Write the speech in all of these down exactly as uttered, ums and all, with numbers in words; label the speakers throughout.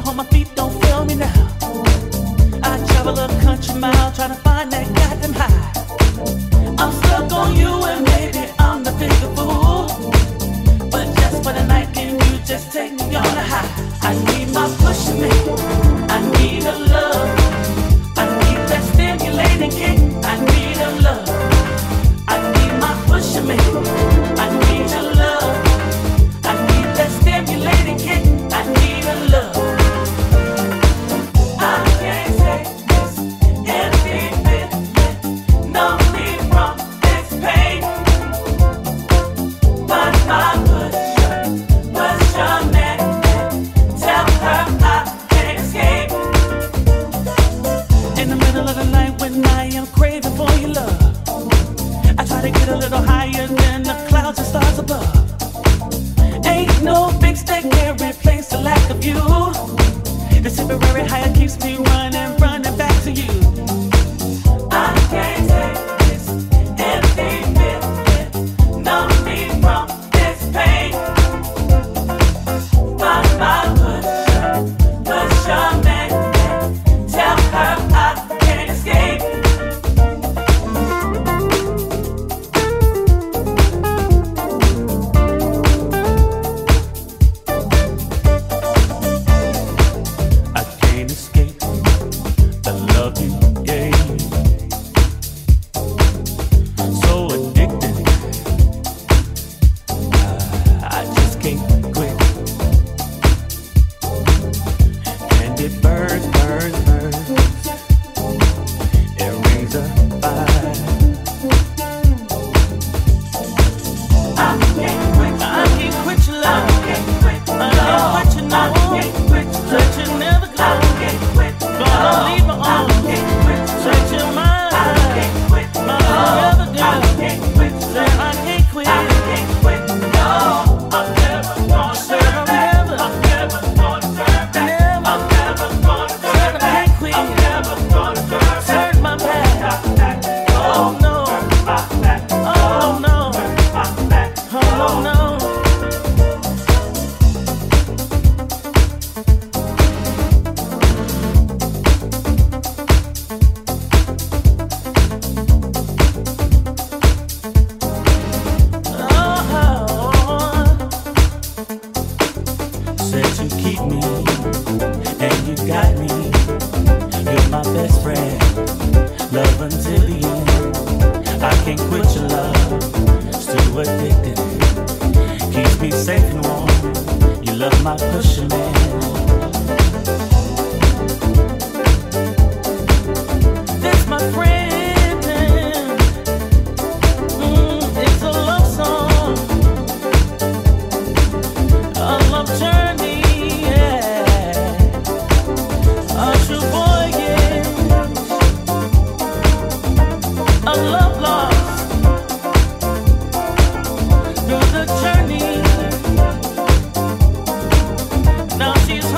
Speaker 1: hold my feet, don't feel me now. I travel a country mile trying to find that goddamn high. I'm stuck on you and maybe I'm the bigger fool, but just for the night can you just take me on a high? I need my pushing me, I need a love, I need that stimulating kick, I need a love, I need my pushing me, I need a love, I need that stimulating kick, I need a love. I can't take this empty bit, no me from this pain, but my pusher, pusher man, tell her I can't escape. In the middle of the night when I am craving for your love, I try to get a little higher than the clouds and stars above. Ain't no fix that can replace the lack of you. The temporary high keeps me running, running back to you. I can't take this empty feeling, numb me from this pain. Find my pusher, pusher man, tell her I can't escape. I can't escape the love you gave. So addicted, I just can't quit. And it burns, burns, burns. It rings a fire. I can't quit. I can't quit your love. I can't quit. I can't quit your love. I can't quit. Let you never go. I can't quit. Gonna leave me on. I can't quit. Set your mind. I can't quit. My forever girl. I can't quit. Say I can't quit. I can't quit. No, I'm never gonna turn back. I'm never gonna turn back. I'm never gonna turn back. I'm never gonna turn my back. Oh no. Oh no. Oh no. Said you keep me, and you got me. You're my best friend, love until the end. I can't quit your love, still addicted. Keeps me safe and warm. You love my pusher man. That's my friend. Mm, it's a love song, a love journey, yeah. A true voyage, a love lost through the journey. Now she's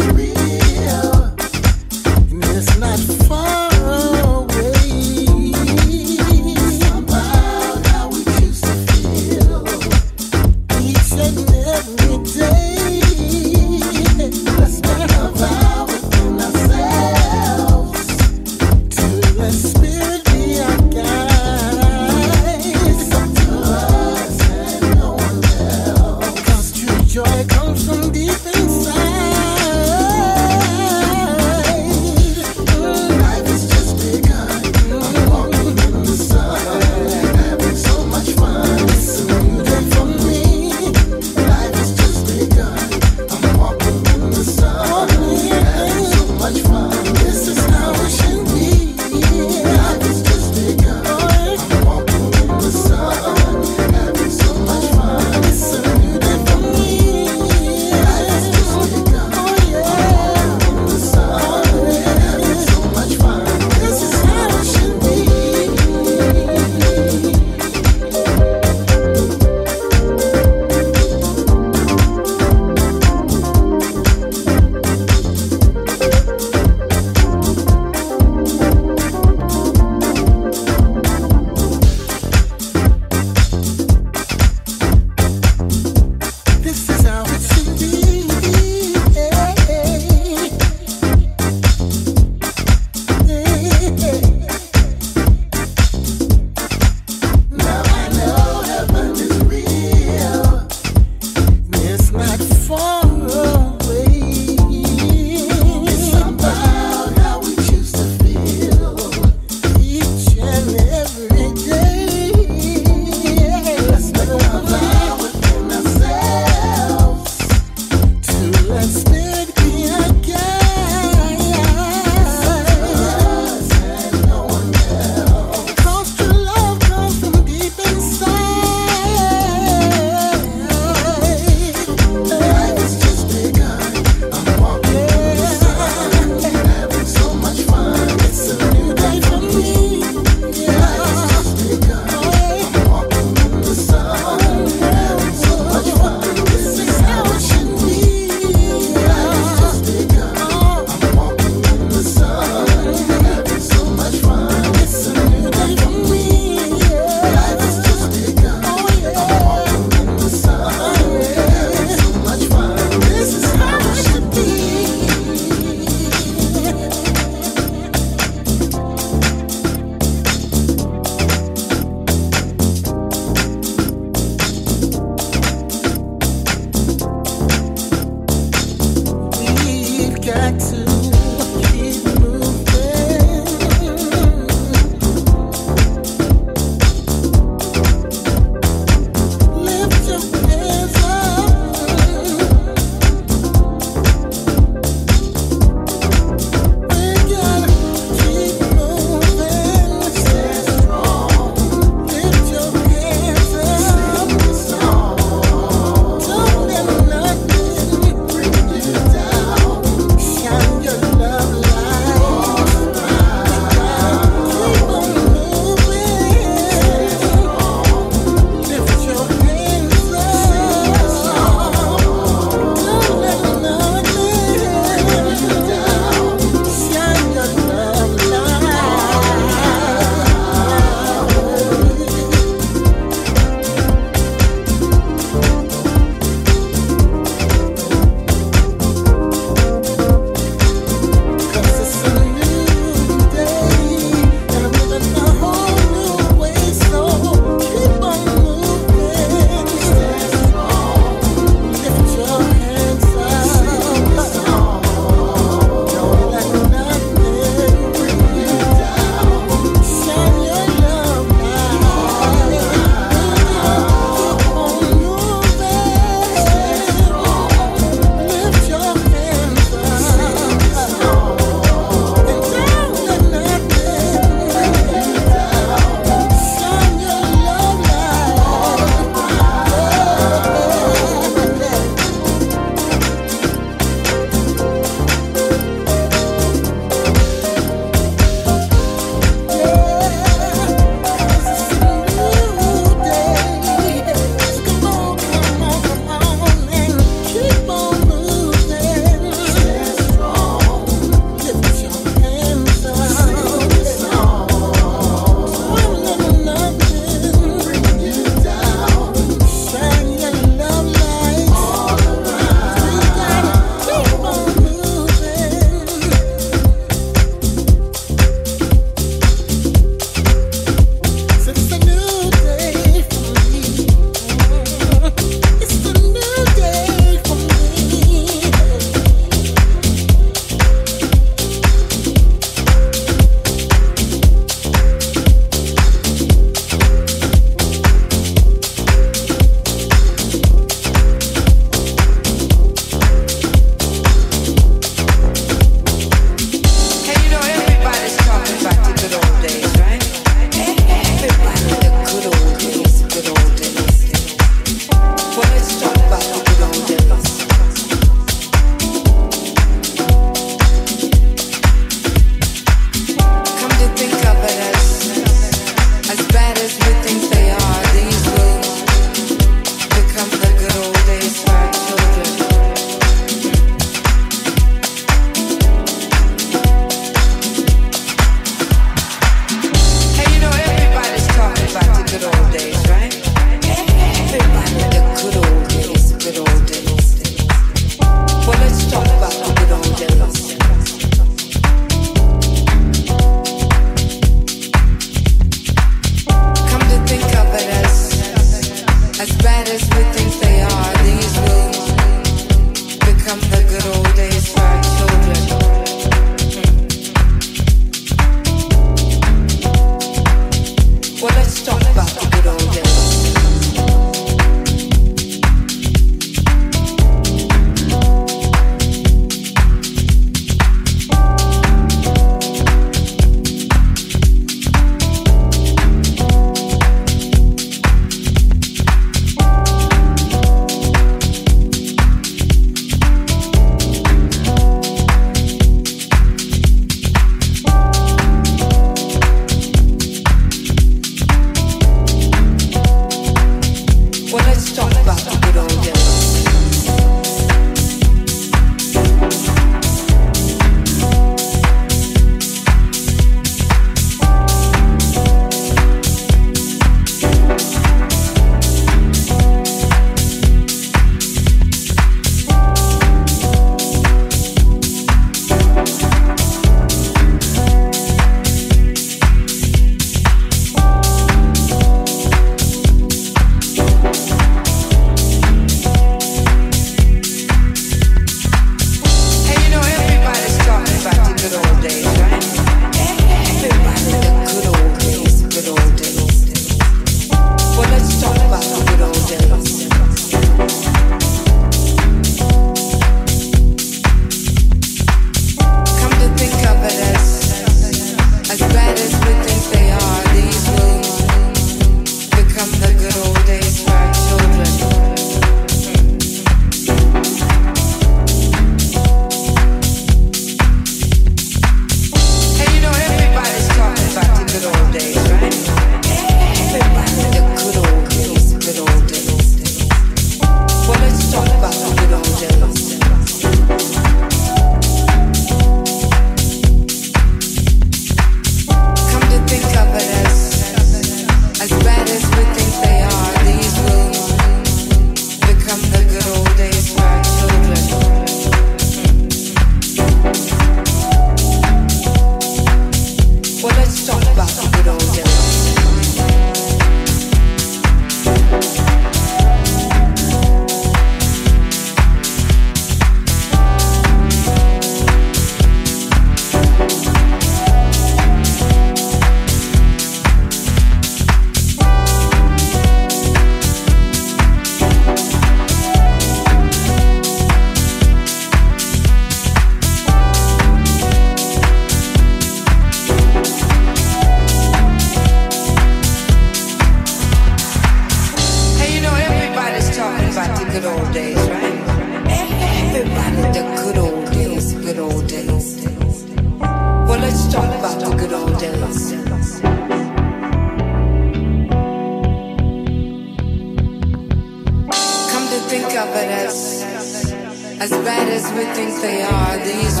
Speaker 2: we think they are, these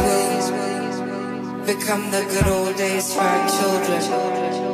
Speaker 2: will become the good old days for our children.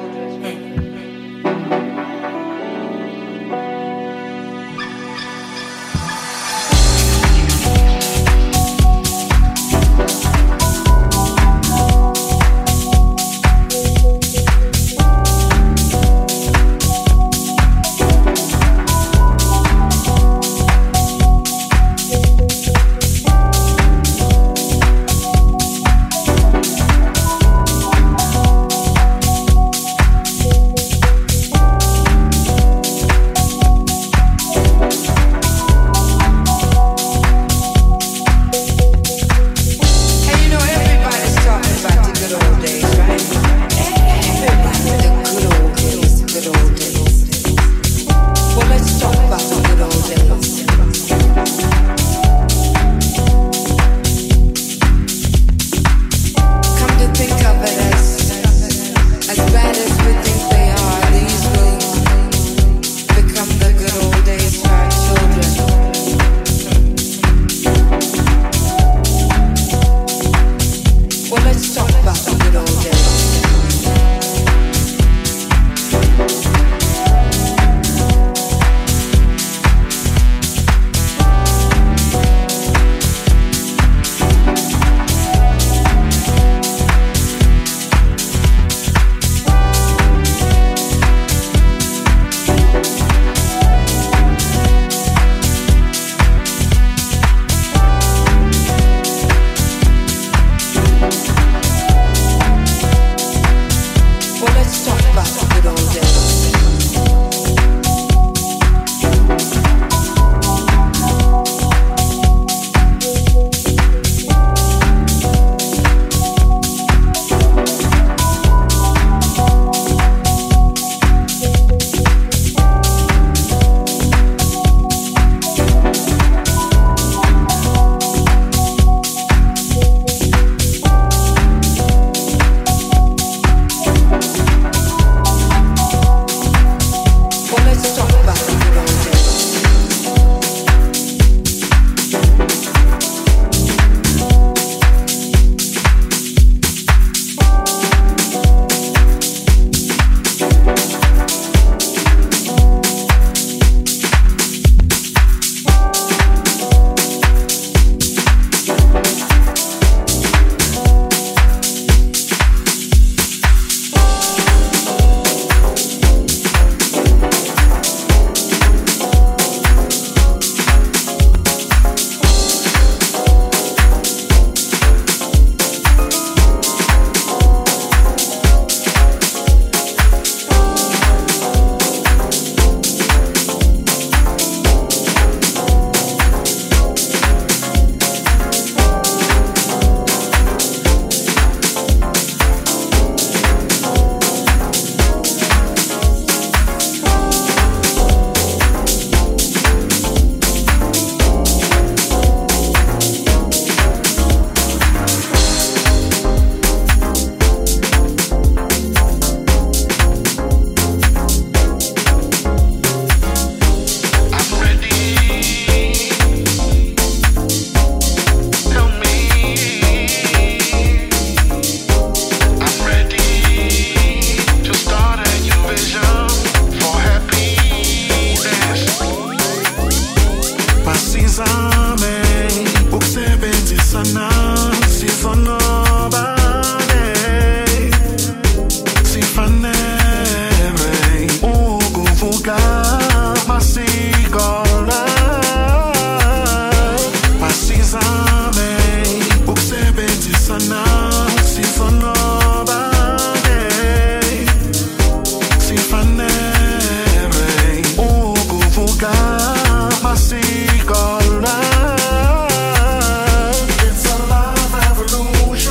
Speaker 3: It's a love revolution.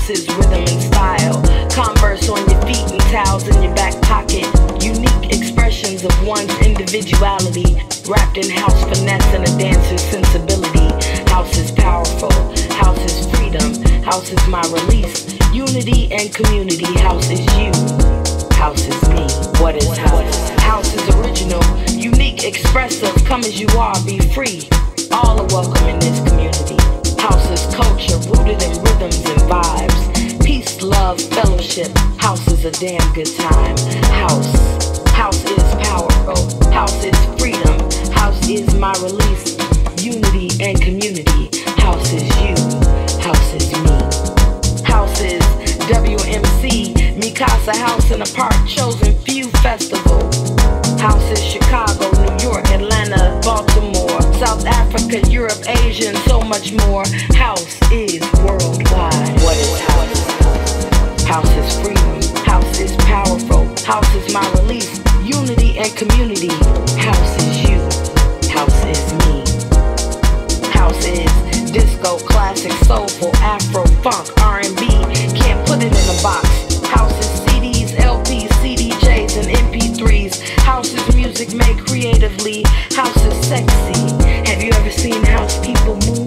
Speaker 3: is rhythm and style. Converse on your feet and towels in your back pocket. Unique expressions of one's individuality, wrapped in house finesse and a dancer's sensibility. House is powerful, house is freedom, house is my release. Unity and community, house is you, house is me. What is house? House is original, unique, expressive, come as you are, be free. All are welcome in this community. House is culture, rooted in rhythms and vibes. Peace, love, fellowship, house is a damn good time. House, house is powerful, house is freedom, house is my release. Unity and community, house is you, house is me. House is W M C, Mikasa House in a Park, Chosen Few Festival. House is Chicago, New York, Atlanta, Baltimore, South Africa, Europe, Asia, and so much more. House is worldwide. What is house? House is freedom. House is powerful. House is my release. Unity and community. House is you. House is me. House is disco, classic, soulful, afro, funk, R and B. Can't put it in a box. House is C Ds, L Ps, C D Js, and M P threes. House is music made creatively. House is sexy. Have you ever seen house people move?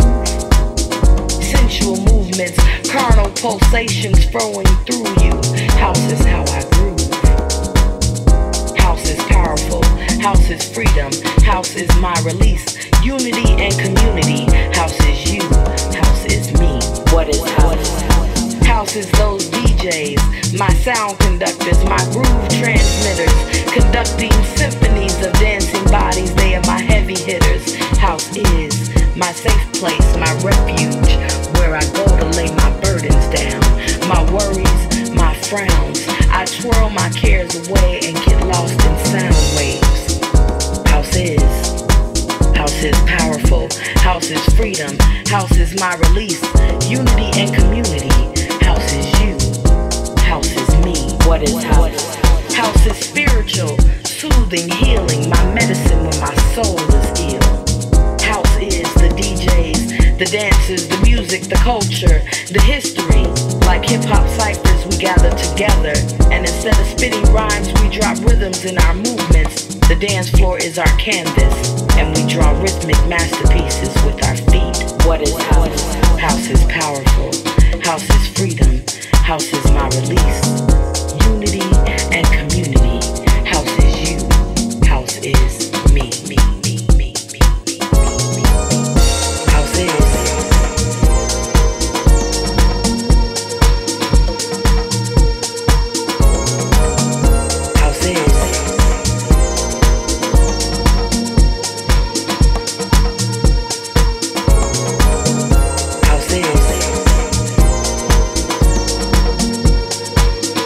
Speaker 3: Sensual movements, carnal pulsations flowing through you. House is how I groove. House is powerful. House is freedom. House is my release. Unity and community. House is you. House is me. What is house? House is those D Js, my sound conductors, my groove transmitters, conducting symphonies of dancing bodies. They are my heavy hitters. House is my safe place, my refuge, where I go to lay my burdens down, my worries, my frowns. I twirl my cares away and get lost in sound waves. House is. House is powerful. House is freedom. House is my release. Unity and community. House is you. House is me. What is house? House is spiritual, soothing, healing, my medicine when my soul is ill. House is the D Js, the dancers, the music, the culture, the history. Like hip-hop ciphers, we gather together, and instead of spitting rhymes, we drop rhythms in our movements. The dance floor is our canvas, and we draw rhythmic masterpieces with our feet. What is house? House is powerful. House is freedom. House is my release. Unity and community. House is you. House is me. Me, me, me, me, me, me. House is. House is. House is.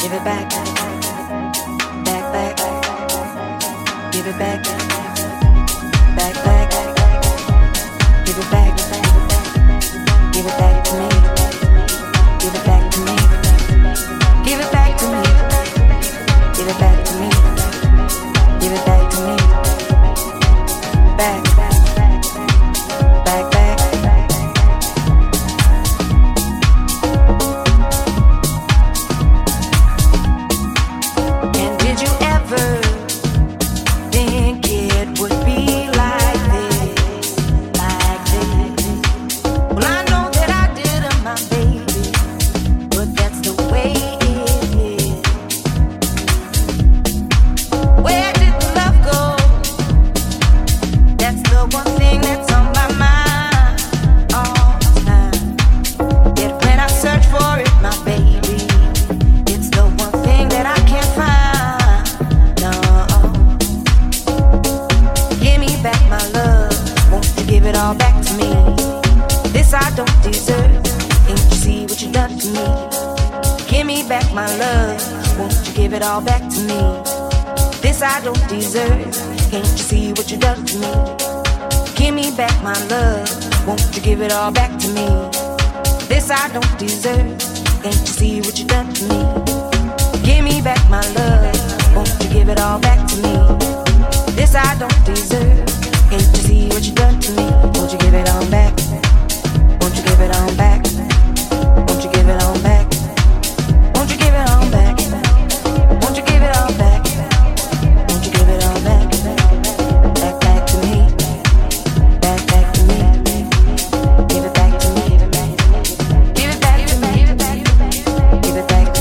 Speaker 2: Give it back. Back, back. Give it back. Back, back. Give it back. Give it back to me. Give it back to me. Give it back to me. Give it back to me. Give it back to me. Back. Back, back. And did you ever think it would be like this, like this? Well, I know that I didn't, my baby, but that's the way it is. Where did the love go? That's the one thing that's on my mind all the time. Yet when I search for it, my baby, it's the one thing that I can't find. No. Give me back my love. Won't you give it all back to me? This I don't deserve. Can't you see what you done to me? Give me back my love. Won't you give it all back to me? This I don't deserve. Can't you see what you done to me? Give me back my love. Won't you give it all back to me? This I don't deserve. Can't you see what you done to me? Give me back my love. Won't you give it all back to me? This I don't deserve. Can't you see what you done to me? Won't you give it all back? Won't you give it all back? Won't you give it all back? Won't you give it all back? Won't you give it all back? Won't you give it all back? Back, back to me. Back, back to me. Give it back to me. Give it back to me. Give it back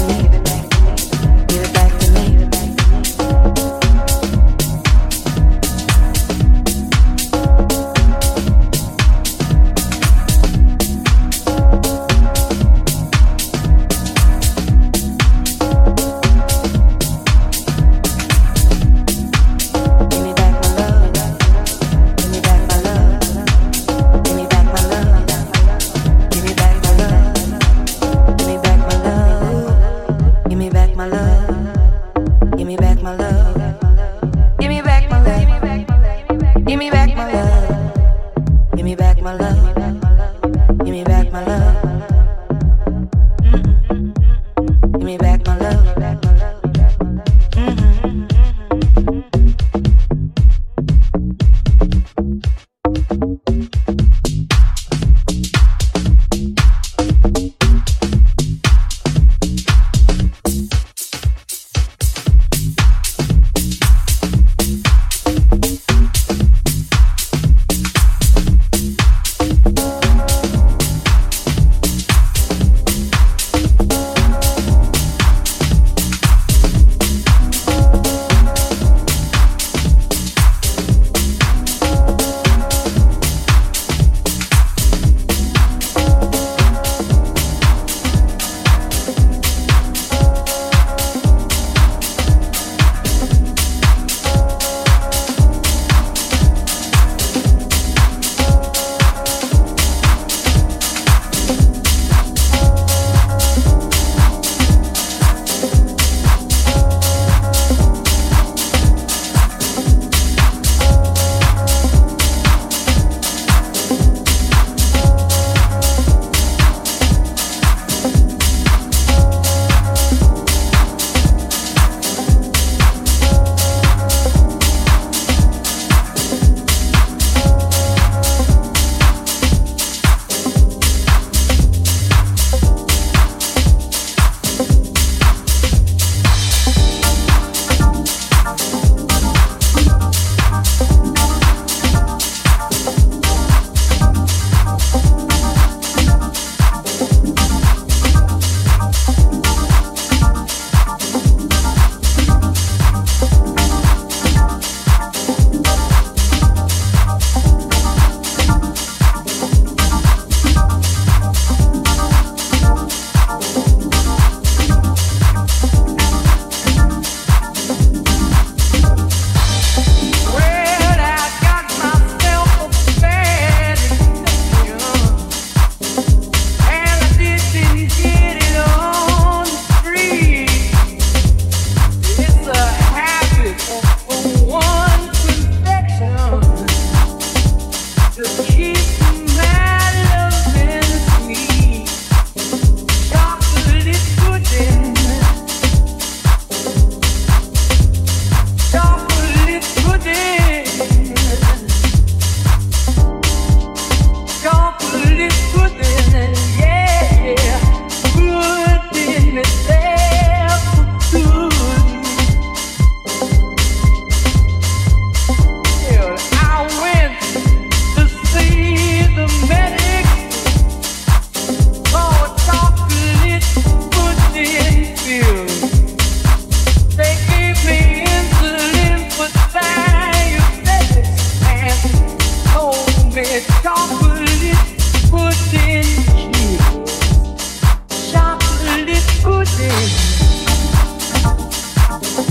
Speaker 1: city.